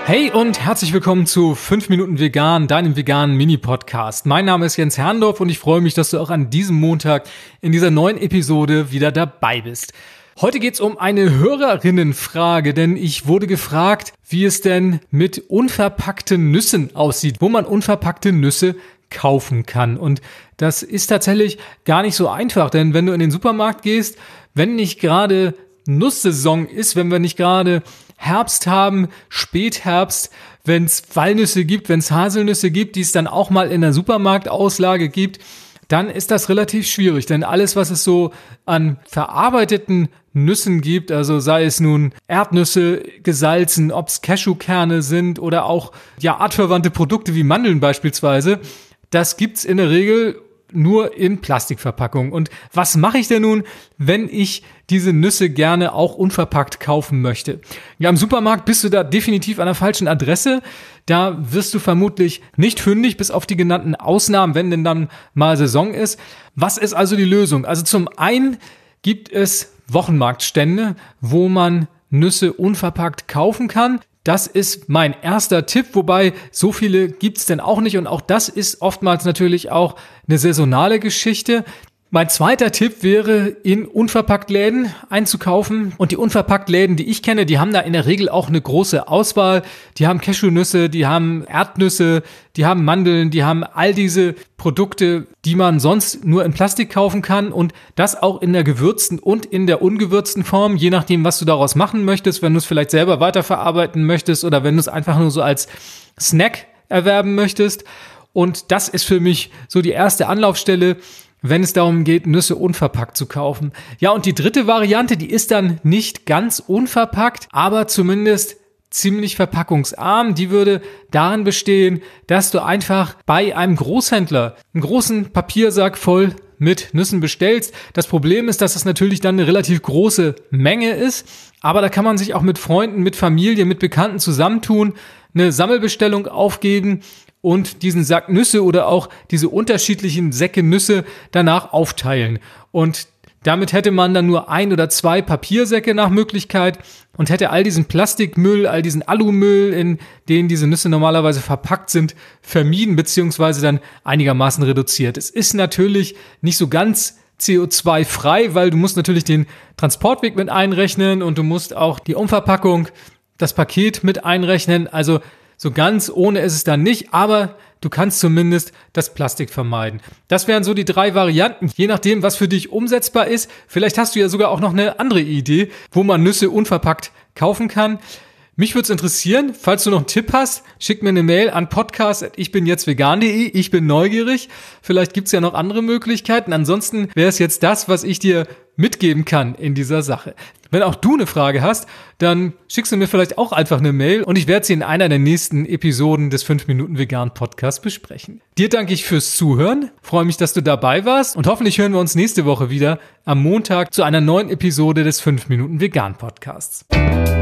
Hey und herzlich willkommen zu 5 Minuten Vegan, deinem veganen Mini-Podcast. Mein Name ist Jens Herrndorf und ich freue mich, dass du auch an diesem Montag in dieser neuen Episode wieder dabei bist. Heute geht's um eine Hörerinnenfrage, denn ich wurde gefragt, wie es denn mit unverpackten Nüssen aussieht, wo man unverpackte Nüsse kaufen kann. Und das ist tatsächlich gar nicht so einfach, denn wenn du in den Supermarkt gehst, wenn nicht gerade Nusssaison ist, wenn wir nicht gerade Herbst haben, Spätherbst, wenn es Walnüsse gibt, wenn es Haselnüsse gibt, die es dann auch mal in der Supermarktauslage gibt, dann ist das relativ schwierig, denn alles, was es so an verarbeiteten Nüssen gibt, also sei es nun Erdnüsse gesalzen, ob es Cashewkerne sind oder auch artverwandte Produkte wie Mandeln beispielsweise, das gibt's in der Regel nur in Plastikverpackung. Und was mache ich denn nun, wenn ich diese Nüsse gerne auch unverpackt kaufen möchte? Ja, im Supermarkt bist du da definitiv an der falschen Adresse. Da wirst du vermutlich nicht fündig, bis auf die genannten Ausnahmen, wenn denn dann mal Saison ist. Was ist also die Lösung? Also zum einen gibt es Wochenmarktstände, wo man Nüsse unverpackt kaufen kann. Das ist mein erster Tipp, wobei so viele gibt's denn auch nicht und auch das ist oftmals natürlich auch eine saisonale Geschichte. Mein zweiter Tipp wäre, in Unverpacktläden einzukaufen. Und die Unverpacktläden, die ich kenne, die haben da in der Regel auch eine große Auswahl. Die haben Cashewnüsse, die haben Erdnüsse, die haben Mandeln, die haben all diese Produkte, die man sonst nur in Plastik kaufen kann. Und das auch in der gewürzten und in der ungewürzten Form, je nachdem, was du daraus machen möchtest. Wenn du es vielleicht selber weiterverarbeiten möchtest oder wenn du es einfach nur so als Snack erwerben möchtest. Und das ist für mich so die erste Anlaufstelle, wenn es darum geht, Nüsse unverpackt zu kaufen. Ja, und die dritte Variante, die ist dann nicht ganz unverpackt, aber zumindest ziemlich verpackungsarm. Die würde darin bestehen, dass du einfach bei einem Großhändler einen großen Papiersack voll mit Nüssen bestellst. Das Problem ist, dass es natürlich dann eine relativ große Menge ist, aber da kann man sich auch mit Freunden, mit Familie, mit Bekannten zusammentun, eine Sammelbestellung aufgeben und diesen Sack Nüsse oder auch diese unterschiedlichen Säcke Nüsse danach aufteilen. Und damit hätte man dann nur 1 oder 2 Papiersäcke nach Möglichkeit und hätte all diesen Plastikmüll, all diesen Alumüll, in denen diese Nüsse normalerweise verpackt sind, vermieden bzw. dann einigermaßen reduziert. Es ist natürlich nicht so ganz CO2-frei, weil du musst natürlich den Transportweg mit einrechnen und du musst auch die Umverpackung, das Paket mit einrechnen. Also so ganz ohne ist es dann nicht, aber du kannst zumindest das Plastik vermeiden. Das wären so die 3 Varianten, je nachdem, was für dich umsetzbar ist. Vielleicht hast du ja sogar auch noch eine andere Idee, wo man Nüsse unverpackt kaufen kann. Mich würde es interessieren, falls du noch einen Tipp hast, schick mir eine Mail an podcast@ichbinjetztvegan.de. Ich bin neugierig. Vielleicht gibt's ja noch andere Möglichkeiten. Ansonsten wäre es jetzt das, was ich dir mitgeben kann in dieser Sache. Wenn auch du eine Frage hast, dann schickst du mir vielleicht auch einfach eine Mail und ich werde sie in einer der nächsten Episoden des 5 Minuten Vegan Podcasts besprechen. Dir danke ich fürs Zuhören, freue mich, dass du dabei warst und hoffentlich hören wir uns nächste Woche wieder am Montag zu einer neuen Episode des 5 Minuten Vegan Podcasts.